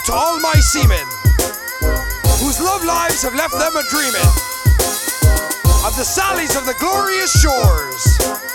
out to all my seamen, whose love lives have left them a-dreaming of the sallies of the glorious shores.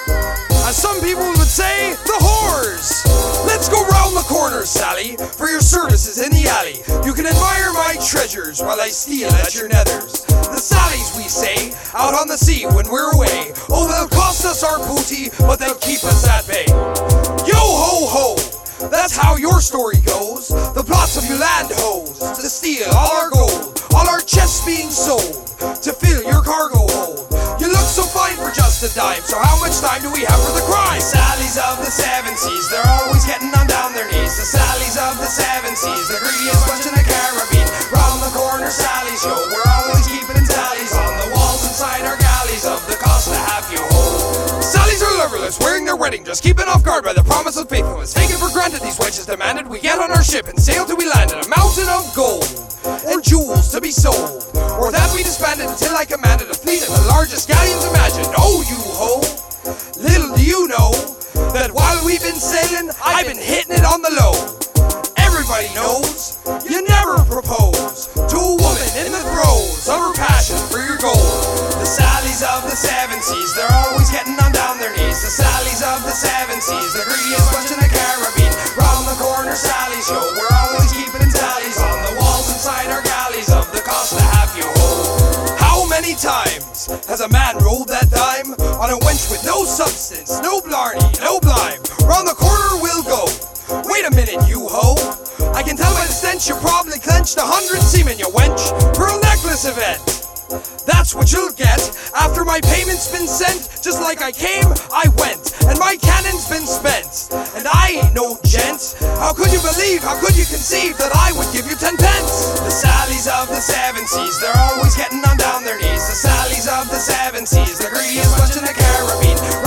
As some people would say, the whores. Let's go round the corner, Sally, for your services in the alley. You can admire my treasures while I steal at your nethers. The sallies, we say, out on the sea when we're away. Oh, they'll cost us our booty, but they'll keep us at bay. Yo ho ho, that's how your story goes. The plots of you land hoes to steal all our gold, all our chests being sold to fill your cargo hold. You look so fine for just a dime, so how much time do we have for the crime? The sallies of the seven seas, they're always getting on down their knees. The sallies of the seven seas, the greediest bunch in the Caribbean. Round the corner Sally show, we're always keeping tallies on the walls inside our galleys of the cost to have you home. Sallies are loverless, wearing their wedding dress, keeping off guard by the promise of faithfulness. Taken for granted, these wenches demanded we get on our ship and sail till we land in a mountain of gold and jewels to be sold, or that we disbanded until I commanded a fleet of the largest galleons imagined. Oh, you ho! Little do you know that while we've been sailing, I've been hitting it on the low. Everybody knows you never propose to a woman in the throes of her passion for your gold. The sallies of the seven seas, they're always getting on down their knees. The sallies of the seven seas, the greediest bunch in the Caribbean. Round the corner Sally show, we're always keeping tallies on the walls inside our galleys of the cost to have you home. How many times has a man rolled that dime on a wench with no substance, no blarney, no blime? Round the corner we'll go. Wait a minute, you ho! I can tell by the stench you probably clenched 100 seamen, you wench. Pearl necklace event, that's what you'll get after my payment's been sent. Just like I came, I went, and my cannon's been spent. And I ain't no gent. How could you believe, how could you conceive that I would give you 10 pence? The sallies of the seven seas, they're always getting on down their knees. The sallies of the seven seas, the greediest bunch in the Caribbean.